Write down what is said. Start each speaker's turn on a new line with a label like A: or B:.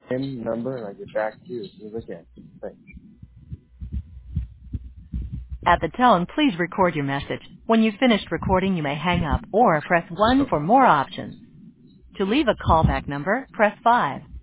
A: name, number, and I'll get back to you as soon as I can. Thanks.
B: At the tone, please record your message. When you've finished recording, you may hang up or press 1 for more options. To leave a callback number, press 5.